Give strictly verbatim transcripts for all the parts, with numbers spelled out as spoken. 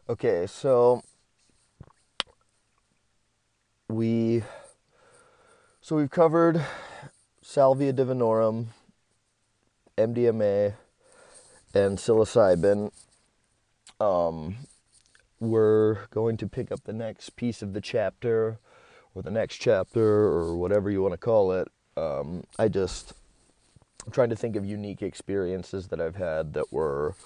Okay, so we so we've covered salvia divinorum, M D M A, and psilocybin. Um, we're going to pick up the next piece of the chapter, or the next chapter, or whatever you want to call it. Um, I just I'm trying to think of unique experiences that I've had that were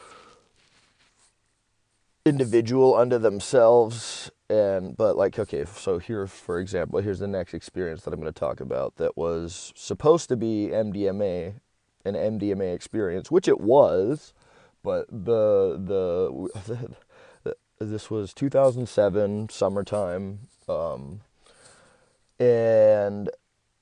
individual unto themselves, and but like, okay, so here, for example, here's the next experience that I'm going to talk about that was supposed to be M D M A, an M D M A experience, which it was, but the the, the this was two thousand seven summertime, um, and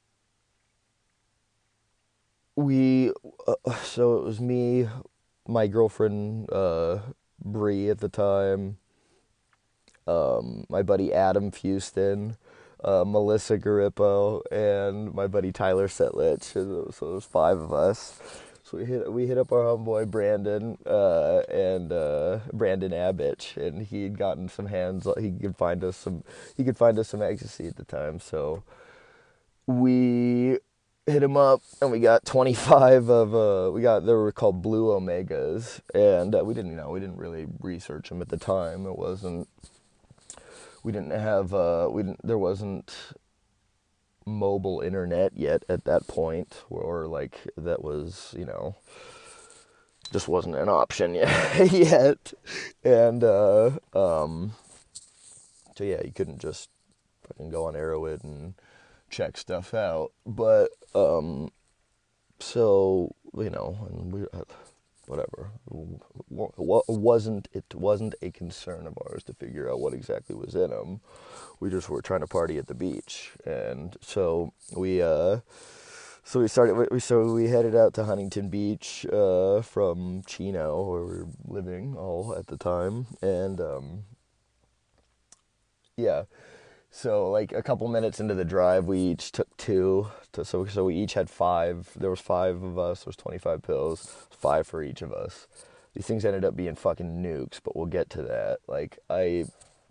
we uh, so it was me, my girlfriend, uh, Bree at the time, um, my buddy Adam Fuston, uh, Melissa Garippo, and my buddy Tyler Setlich. So so there's five of us. So we hit we hit up our homeboy Brandon, uh, and uh, Brandon Abbott, and he'd gotten some hands. He could find us some. He could find us some ecstasy at the time. So we hit him up, and we got twenty-five of uh we got they were called blue omegas, and uh, we didn't you know we didn't really research them at the time. It wasn't we didn't have uh we didn't there wasn't mobile internet yet at that point, or like that was you know just wasn't an option yet. yet and uh um so yeah, you couldn't just fucking go on Arrowhead and check stuff out. But um so you know and we uh, whatever, wasn't it wasn't a concern of ours to figure out what exactly was in them. We just were trying to party at the beach, and so we uh so we started we so we headed out to Huntington Beach, uh from Chino, where we were living all at the time. And um yeah, so like a couple minutes into the drive, we each took two. To, so so we each had five. There was five of us. There was twenty-five pills, five for each of us. These things ended up being fucking nukes, but we'll get to that. Like I,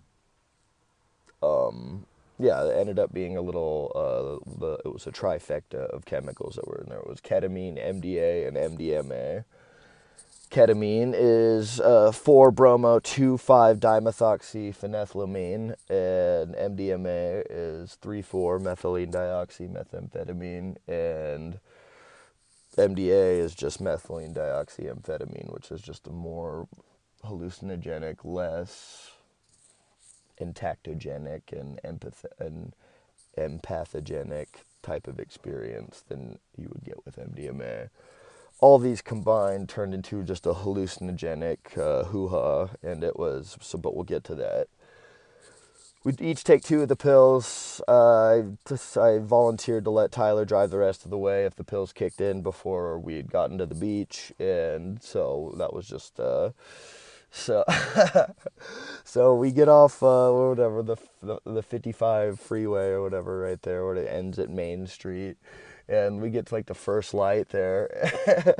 um, yeah, it ended up being a little. Uh, the it was a trifecta of chemicals that were in there. It was ketamine, M D A, and M D M A. Ketamine is uh, four bromo two five dimethoxyphenethylamine, and M D M A is three four methylene dioxymethamphetamine, and M D A is just methylene dioxyamphetamine, which is just a more hallucinogenic, less entactogenic and empath- and empathogenic type of experience than you would get with M D M A. All these combined turned into just a hallucinogenic uh, hoo-ha, and it was, so, but we'll get to that. We'd each take two of the pills. Uh, I, just, I volunteered to let Tyler drive the rest of the way if the pills kicked in before we had gotten to the beach, and so that was just, uh, so, so we get off, uh, whatever, the, the, the fifty-five freeway or whatever right there, where it ends at Main Street, and we get to like the first light there.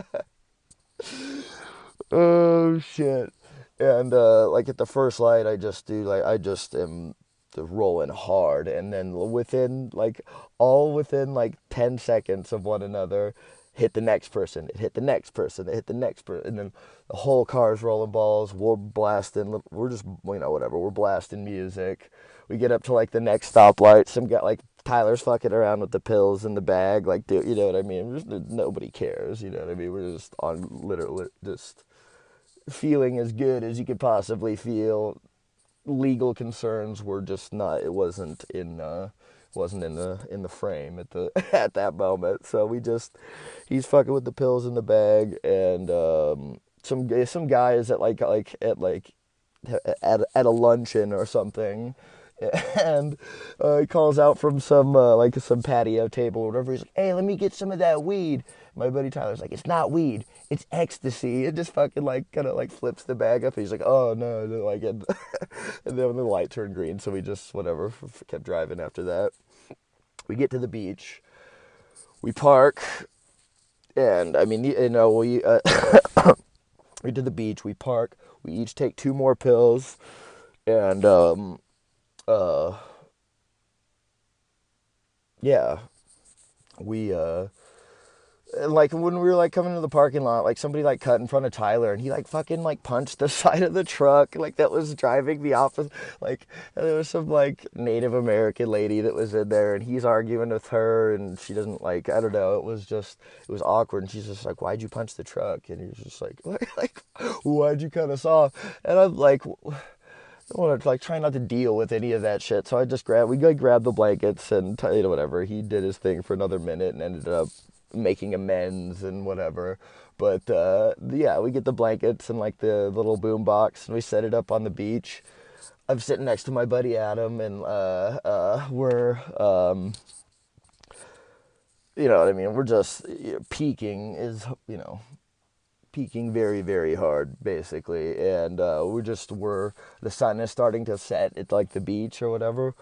Oh shit. And uh like at the first light, I just do like I just am rolling hard, and then within like all within like ten seconds of one another, hit the next person, it hit the next person, it hit the next person, and then the whole car's rolling balls. We're blasting, we're just you know whatever, we're blasting music. We get up to like the next stoplight, some guy like Tyler's fucking around with the pills in the bag, like, dude, you know what I mean? Just, nobody cares, you know what I mean? We're just on literally just feeling as good as you could possibly feel. Legal concerns were just not. It wasn't in. Uh, wasn't in the in the frame at the at that moment. So we just he's fucking with the pills in the bag, and um, some some guys at like like at like at at a luncheon or something. And uh, he calls out from some uh, like some patio table or whatever. He's like, "Hey, let me get some of that weed." My buddy Tyler's like, "It's not weed, it's ecstasy." It just fucking like kind of like flips the bag up. He's like, "Oh no!" And like, and, and then the light turned green, so we just whatever kept driving after that. We get to the beach, we park, and I mean, you know, we uh, We did the beach. We park. We each take two more pills, and um, uh, yeah, we uh, and, like when we were like coming to the parking lot, like somebody like cut in front of Tyler, and he like fucking like punched the side of the truck like that was driving the opposite. Like there was some like Native American lady that was in there, and he's arguing with her, and she doesn't like I don't know. It was just it was awkward, and she's just like, "Why'd you punch the truck?" And he's just like, like, like "Why'd you cut us off?" And I'm like. I wanted to like try not to deal with any of that shit, so I just grabbed we like grabbed the blankets and you know whatever. He did his thing for another minute and ended up making amends and whatever. But uh, yeah, we get the blankets and like the little boom box and we set it up on the beach. I'm sitting next to my buddy Adam and uh, uh, we're um, you know what I mean. We're just you know, peaking is you know peaking very very hard basically, and uh, we just were the sun is starting to set at like the beach or whatever.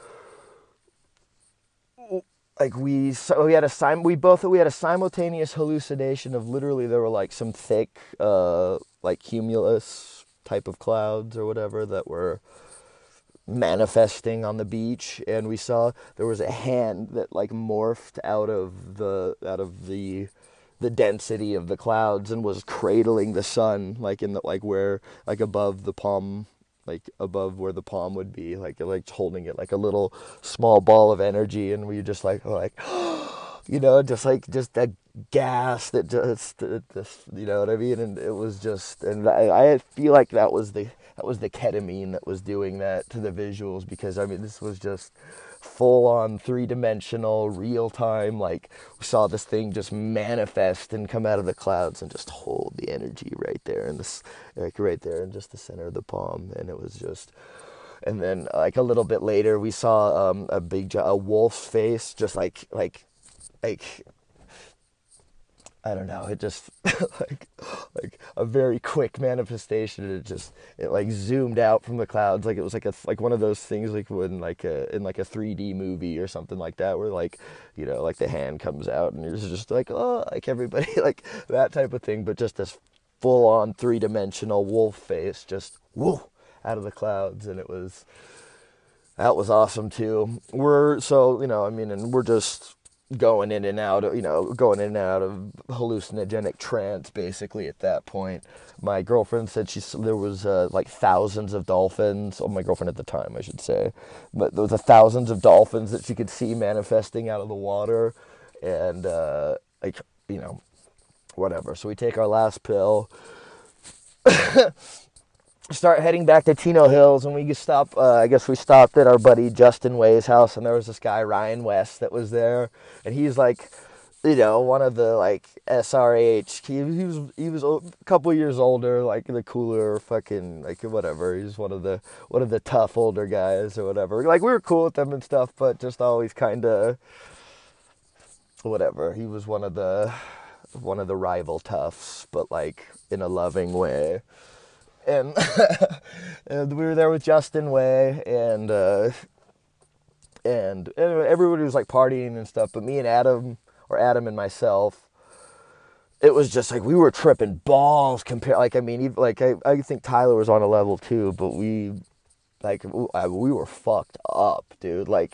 Like we so we had a sim we both we had a simultaneous hallucination of literally there were like some thick uh like cumulus type of clouds or whatever that were manifesting on the beach, and we saw there was a hand that like morphed out of the out of the the density of the clouds and was cradling the sun like in the like where like above the palm like above where the palm would be like like holding it like a little small ball of energy, and we just like like you know just like just that gas that just, just you know what I mean, and it was just and I, I feel like that was the that was the ketamine that was doing that to the visuals, because I mean this was just full on three dimensional real time, like we saw this thing just manifest and come out of the clouds and just hold the energy right there in this like right there in just the center of the palm, and it was just and then like a little bit later we saw um a big a wolf's face just like like like I don't know, it just like like a very quick manifestation. It just it like zoomed out from the clouds like it was like a like one of those things like when like a in like a three D movie or something like that where like you know like the hand comes out and you're just like oh like everybody like that type of thing, but just this full on three dimensional wolf face just whoa out of the clouds, and it was that was awesome too. We're so you know I mean and we're just going in and out of, you know, going in and out of hallucinogenic trance basically at that point. My girlfriend said she there was uh, like thousands of dolphins. Oh, my girlfriend at the time, I should say. But there was a thousands of dolphins that she could see manifesting out of the water, and uh, like you know, whatever. So we take our last pill. Start heading back to Tino Hills, and we stop. Uh, I guess we stopped at our buddy Justin Way's house, and there was this guy Ryan West that was there, and he's like, you know, one of the like S R H. He, he was he was a couple years older, like the cooler fucking like whatever. He's one of the one of the tough older guys or whatever. Like we were cool with them and stuff, but just always kind of whatever. He was one of the one of the rival toughs, but like in a loving way. And, and we were there with Justin Way, and uh, and everybody was like partying and stuff. But me and Adam, or Adam and myself, it was just like we were tripping balls. Compared, like I mean, like I, I think Tyler was on a level too, but we, like we were fucked up, dude. Like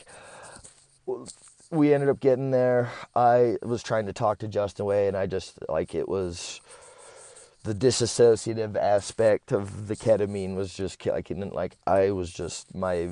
we ended up getting there. I was trying to talk to Justin Way, and I just like it was. The disassociative aspect of the ketamine was just like, like I was just my,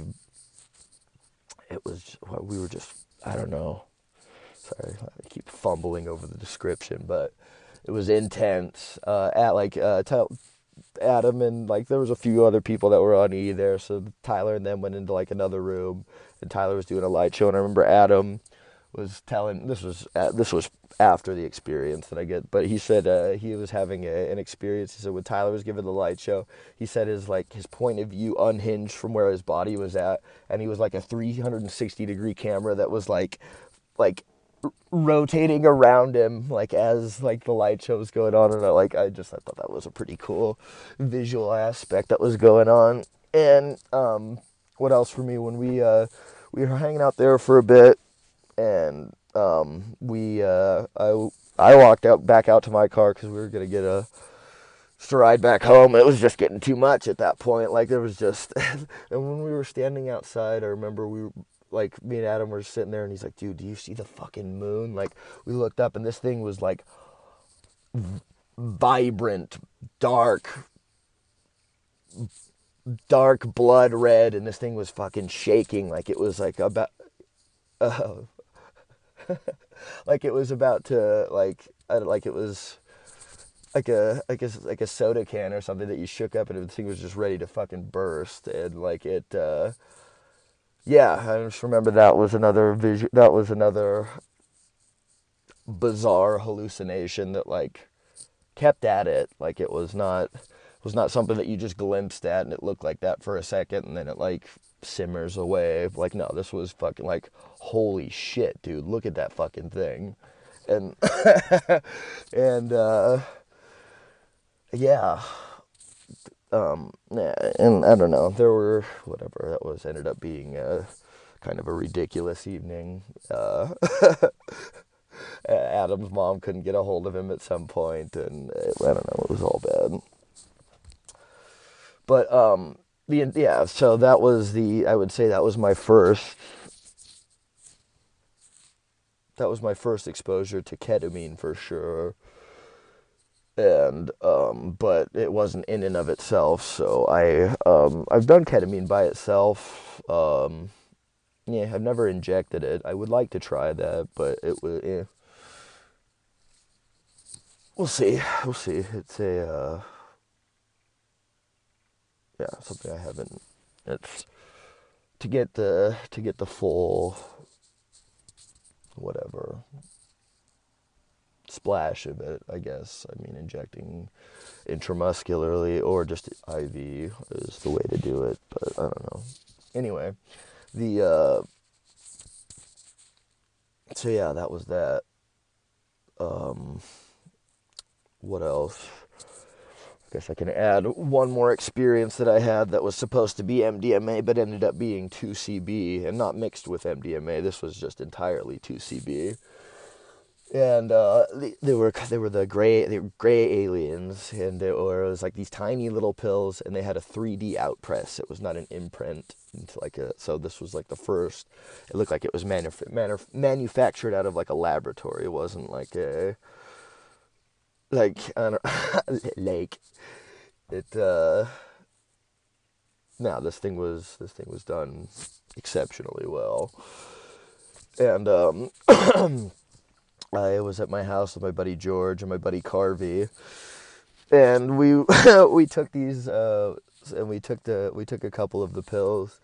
it was, we were just, I don't know, sorry, I keep fumbling over the description, but it was intense, uh, at like, uh, Adam and like, there was a few other people that were on E there, so Tyler and them went into like another room, and Tyler was doing a light show, and I remember Adam was telling, this was, uh, this was after the experience that I get, but he said uh, he was having a, an experience. He said when Tyler was giving the light show, he said his like his point of view unhinged from where his body was at, and he was like a three hundred sixty degree camera that was like like r- rotating around him like as like the light show was going on, and I like I just I thought that was a pretty cool visual aspect that was going on. And um, what else for me when we uh, we were hanging out there for a bit, and Um, we, uh, I, I walked out back out to my car because we were gonna get a to ride back home. It was just getting too much at that point. Like there was just, and when we were standing outside, I remember we were, like me and Adam were sitting there, and he's like, "Dude, do you see the fucking moon?" Like we looked up, and this thing was like v- vibrant, dark, dark blood red, and this thing was fucking shaking like it was like about, uh, like it was about to like, I don't, like it was. Like a like a like a soda can or something that you shook up and the thing was just ready to fucking burst, and like it uh yeah, I just remember that was another vision, that was another bizarre hallucination that like kept at it. Like it was not was not something that you just glimpsed at and it looked like that for a second and then it like simmers away. Like no, this was fucking like, holy shit, dude, look at that fucking thing. And and uh yeah, um, yeah, and I don't know, there were, whatever, that was, ended up being a kind of a ridiculous evening. Uh, Adam's mom couldn't get a hold of him at some point, and it, I don't know, it was all bad. But, um, the, yeah, so that was the, I would say that was my first, that was my first exposure to ketamine for sure. And um but it wasn't in and of itself, so I um I've done ketamine by itself. um yeah, I've never injected it. I would like to try that, but it would, yeah, we'll see, we'll see. It's a uh yeah, something I haven't, it's to get the to get the full whatever splash of it, I guess. I mean, injecting intramuscularly or just I V is the way to do it, but I don't know. Anyway, the uh so yeah, that was that. Um what else? I guess I can add one more experience that I had that was supposed to be M D M A but ended up being two C B and not mixed with M D M A. This was just entirely two C B. And uh, they, they were they were the gray they were gray aliens, and it was like these tiny little pills, and they had a three D outpress. It was not an imprint into like a, so this was like the first. It looked like it was manuf- manuf- manufactured out of like a laboratory. It wasn't like a like I don't like it. Uh, no, this thing was this thing was done exceptionally well, and um. I was at my house with my buddy George and my buddy Carvey, and we we took these uh, and we took the we took a couple of the pills,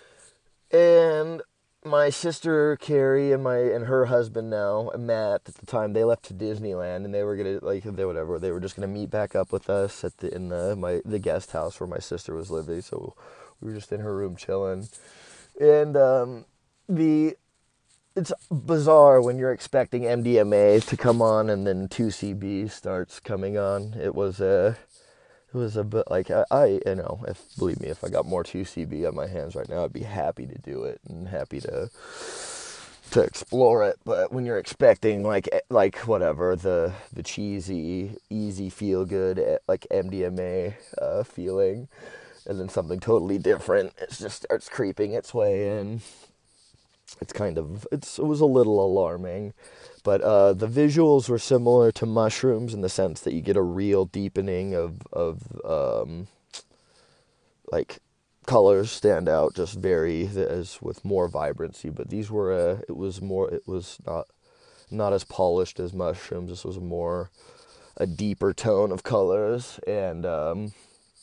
and my sister Carrie and my and her husband now Matt at the time, they left to Disneyland, and they were gonna like they whatever they were just gonna meet back up with us at the in the my the guest house where my sister was living, so we were just in her room chilling, and um, the it's bizarre when you're expecting M D M A to come on and then two C B starts coming on. It was a, it was a bit like I, I you know, if believe me, if I got more two C B on my hands right now, I'd be happy to do it and happy to to explore it. But when you're expecting like like whatever the the cheesy, easy, feel good like M D M A uh, feeling, and then something totally different, it just starts creeping its way in. It's kind of, it's, it was a little alarming, but uh, the visuals were similar to mushrooms in the sense that you get a real deepening of, of um, like, colors stand out just very, as with more vibrancy, but these were, uh, it was more, it was not, not as polished as mushrooms. This was more, a deeper tone of colors, and um,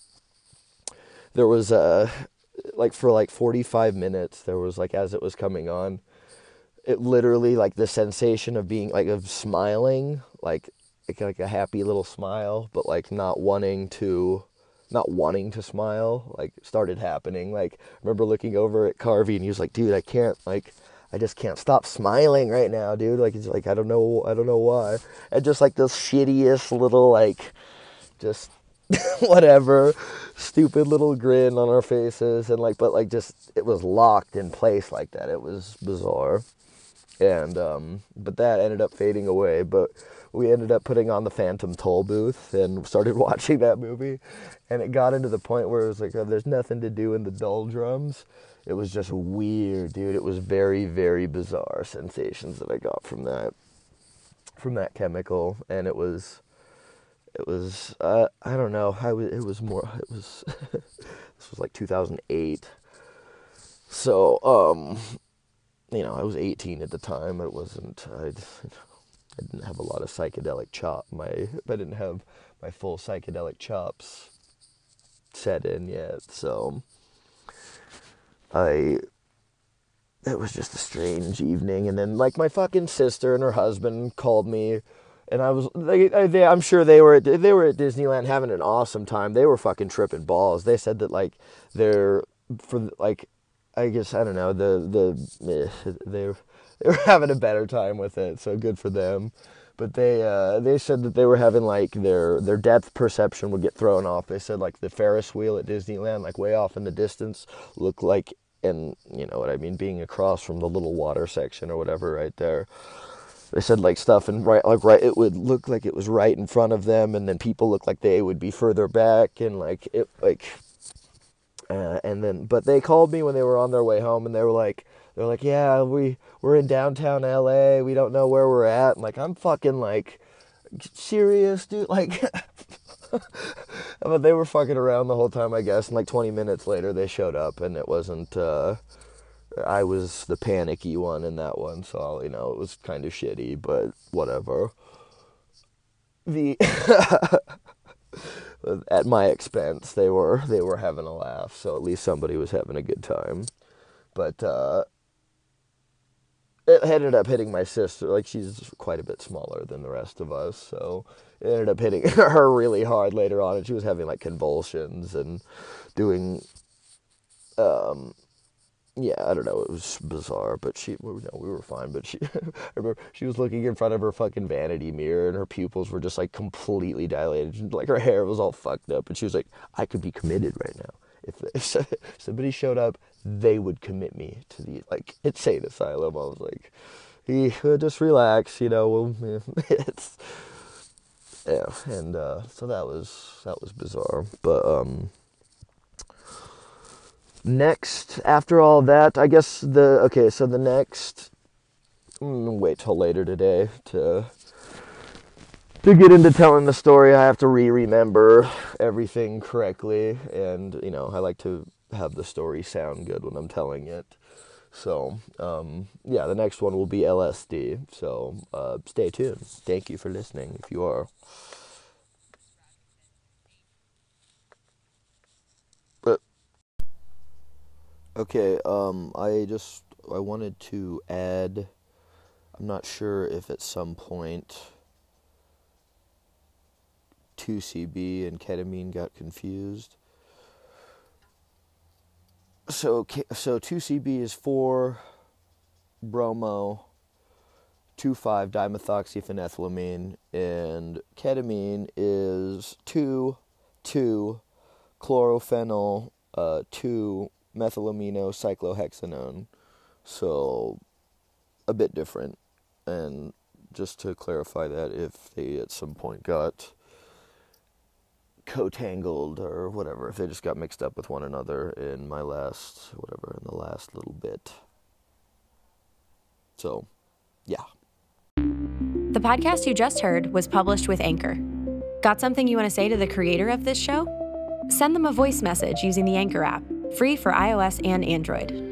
there was a, like for like forty-five minutes, there was like, as it was coming on, it literally, like the sensation of being like of smiling, like like, like a happy little smile, but like not wanting to not wanting to smile, like started happening. Like I remember looking over at Carvey, and he was like, dude, I can't, like I just can't stop smiling right now, dude. Like it's like I don't know I don't know why. And just like this shittiest little like just whatever stupid little grin on our faces, and like but like just it was locked in place like that. It was bizarre. And um but that ended up fading away. But we ended up putting on the Phantom Toll Booth and started watching that movie. And it got into the point where it was like, oh, there's nothing to do in the doldrums. It was just weird, dude. It was very, very bizarre sensations that I got from that, from that chemical. And it was, it was, uh, I don't know. I was, it was more, it was, this was like two thousand eight. So, um, you know, I was eighteen at the time. It wasn't, I, I didn't have a lot of psychedelic chop. My, I didn't have my full psychedelic chops set in yet. So, I, it was just a strange evening. And then, like, my fucking sister and her husband called me, and I was, they, they, I'm sure they were, at, they were at Disneyland having an awesome time. They were fucking tripping balls. They said that, like, they're, for, like, I guess, I don't know, the, the, eh, they, were, they were having a better time with it, so good for them. But they, uh, they said that they were having, like, their, their depth perception would get thrown off. They said, like, the Ferris wheel at Disneyland, like, way off in the distance, looked like, and, you know what I mean, being across from the little water section or whatever right there. They said, like, stuff, and right, like, right, it would look like it was right in front of them, and then people looked like they would be further back, and, like, it, like... Uh, and then, but they called me when they were on their way home, and they were like, they're like, yeah, we, we're in downtown L A, we don't know where we're at, and, like, I'm fucking, like, serious, dude, like, but they were fucking around the whole time, I guess, and, like, twenty minutes later, they showed up, and it wasn't, uh, I was the panicky one in that one, so, you know, it was kind of shitty, but whatever. The... At my expense, they were they were having a laugh, so at least somebody was having a good time. But uh, it ended up hitting my sister. Like, she's quite a bit smaller than the rest of us, so it ended up hitting her really hard later on, and she was having, like, convulsions and doing, um, yeah, I don't know, it was bizarre, but she, you know, we were fine, but she, I remember she was looking in front of her fucking vanity mirror, and her pupils were just, like, completely dilated, like, her hair was all fucked up, and she was like, I could be committed right now. If, if somebody showed up, they would commit me to the, like, insane asylum. I was like, he, just relax, you know, well, it's, yeah, and, uh, so that was, that was bizarre, but, um, next, after all that, I guess the, okay, so the next, mm, wait till later today to, to get into telling the story. I have to re-remember everything correctly, and, you know, I like to have the story sound good when I'm telling it. So, um, yeah, the next one will be L S D, so, uh, stay tuned. Thank you for listening, if you are. Okay, um, I just, I wanted to add, I'm not sure if at some point two C B and ketamine got confused. So, so two C B is four bromo, two five dimethoxyphenethylamine, and ketamine is two two chlorophenyl, uh, two methylamino cyclohexanone, so a bit different. And just to clarify that, if they at some point got co-tangled or whatever, if they just got mixed up with one another in my last, whatever, in the last little bit. So, yeah. The podcast you just heard was published with Anchor. Got something you want to say to the creator of this show? Send them a voice message using the Anchor app. Free for iOS and Android.